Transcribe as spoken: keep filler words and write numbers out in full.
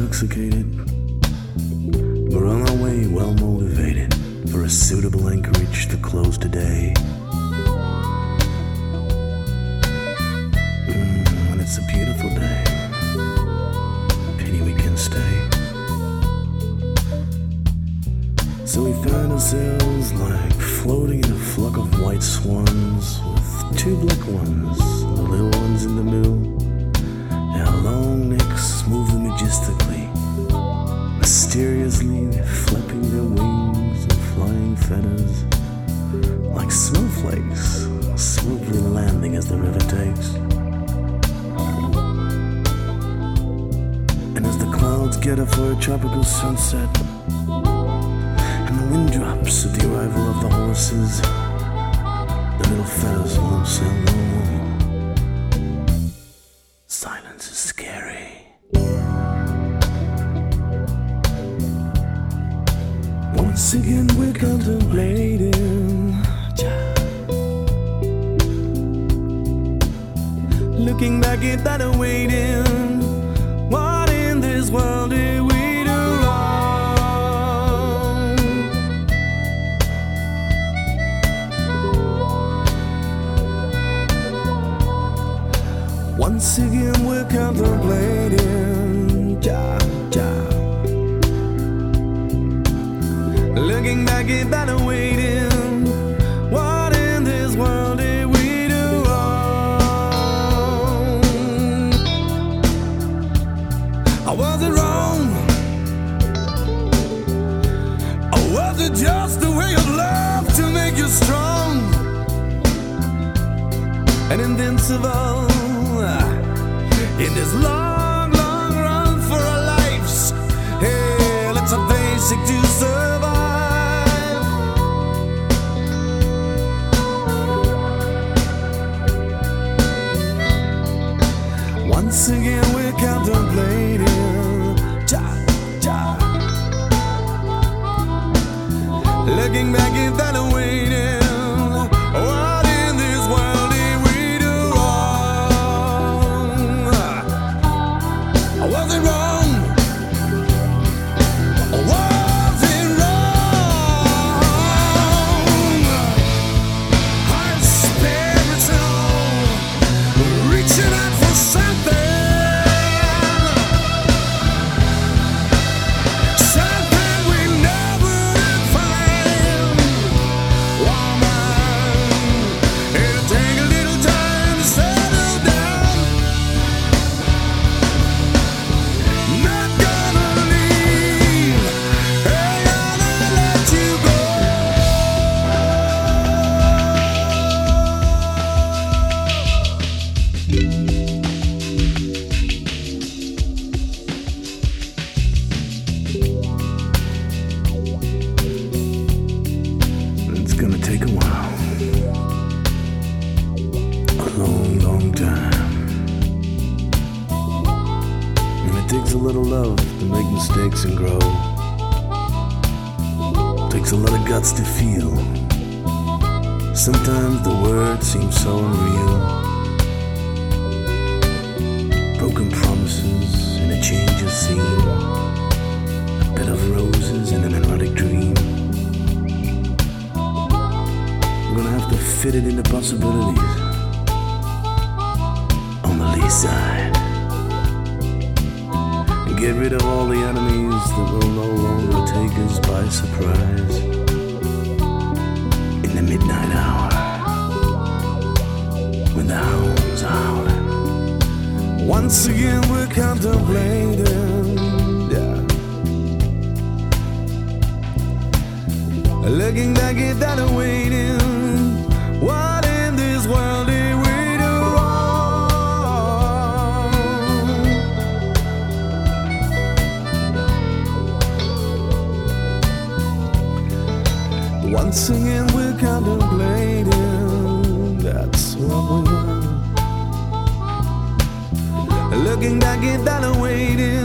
intoxicated. We're on our way, well motivated, for a suitable anchorage to close today. Mm, and it's a beautiful day. Pity we can stay. So we find ourselves like floating in a flock of white swans, with two black ones, the little ones in the middle. Their long necks moving majestically, mysteriously flapping their wings and flying feathers, like snowflakes smoothly landing as the river takes. And as the clouds gather for a tropical sunset, and the wind drops at the arrival of the horses, the little feathers won't sail no more. Silence is scary. Once again we're contemplating, looking back at that and waiting. What in this world did we do wrong? Once again we're contemplating, ja, ja. Looking back at that and waiting. What in this world did we do wrong? I was it wrong? Or was it just the way of love to make you strong and invincible in this long, long run for our lives? Hey, let's a basic to survive. Once again we're contemplating, ja, ja. Looking back at that and waiting. What in this world did we do wrong? Was it wrong? Or was it wrong? Our spirits all reaching out for something. It's gonna take a while, a long, long time. And it takes a little love to make mistakes and grow. It takes a lot of guts to feel. Sometimes the words seem so unreal. Broken promises in a change of scene, a bed of roses in an erotic dream. We're gonna have to fit it into possibilities on the lee side and get rid of all the enemies that will no longer take us by surprise. In the midnight hour, when the hounds howl, once again we're contemplating, yeah. Looking back at that and waiting. What in this world did we do wrong? Once again we're contemplating, that's what we are. Looking back at that and waiting.